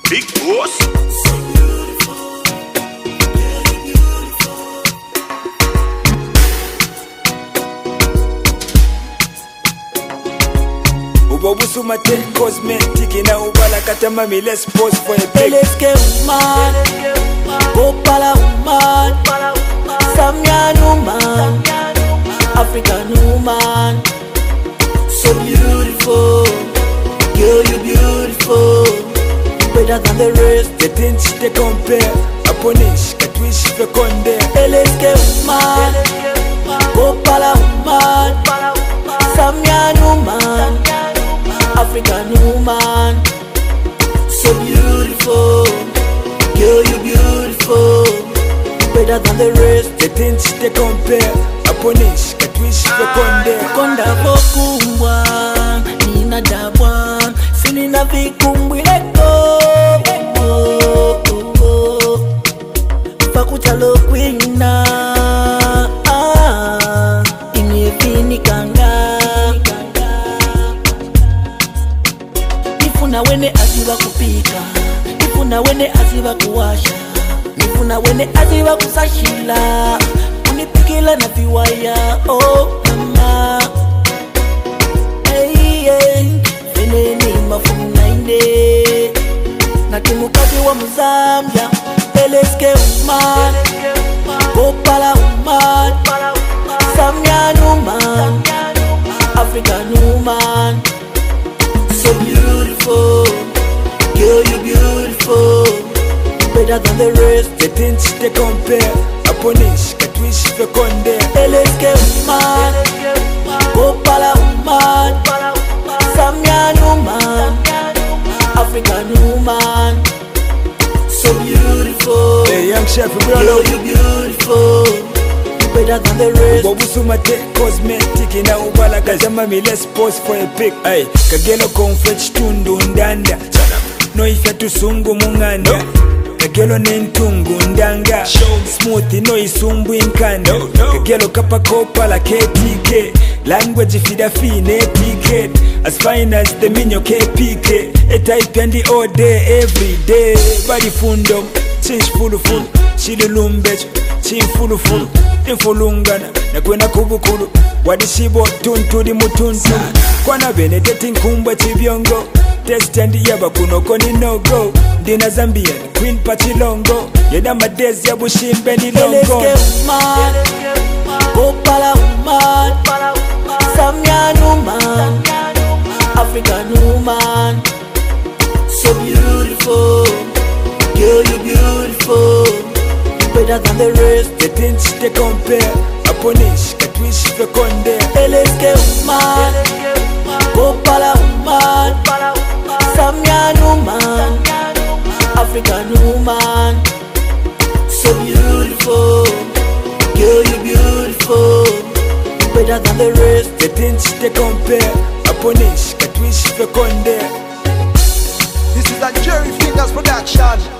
Big boss. Ubobusumate cosmetic na ubala katamami. Let's pose for a big. LSK woman, Gopala woman, Samyan woman, African woman. So beautiful, girl, you beautiful, better than the rest. The things they compare, Aponish, Katwish, Fekonde. LSK woman, Gopala woman, Samyan woman, African woman. So beautiful, girl, you beautiful, better than the rest. The things they compare, Aponish, Katwish, Fekonde. Konda vokumbwa, nina dabwa, sinina vikumbwi leko. Fakutalo kwina, imefini kanga. Nifuna wene aziwa kupika, nifuna wene aziwa kuwasha, nifuna wene aziwa kusashila, unipikila na viwaya. Oh mama, hey hey, vile ni mafuna inde, na kimukazi wa Mzambia. LSK woman, Gopala woman, Samyan woman, African woman. So beautiful, girl, you beautiful, better than the rest. The things they compare, Aponish, Katwish, Fekonde. LSK woman, Gopala woman, Samyan woman, African woman. So beautiful, Hey, young chef, girl, bro. you beautiful, better than the rest. Ubobusumate cosmetic na ubala katamami. Let's pose for a pic. Ay, kagelo confetch tundu ndanda. No ifya tusungu munganda. Kagelo nentungu ndanga. Smooth no isumbu inkanda. Kagelo kapa kopa la KTK. Language fida fine etiquette. As fine as the minyo KPK. A type and all day, every day. Body fundum, change full. Chilulumbech, chin full. Infulungana, na kwena kubukulu. Wadishibo tunturi mutuntu. Kwana benedeti nkumbwa chibyongo. Test and yaba kunoko ni no go. Dina Zambian, Queen Pachilongo. Yeda madezi ya bushimbe ni longo. LSK woman, Gopala woman, Samyan woman, African woman. So beautiful, girl, you beautiful, better than the rest. The things they compare, Aponish, Katwish, Fekonde. LSK woman, Gopala woman, Samyan woman, African woman. So beautiful, girl, you beautiful, better than the rest. The things they compare, Aponish, Katwish, Fekonde. This is a Jerry Fingers production.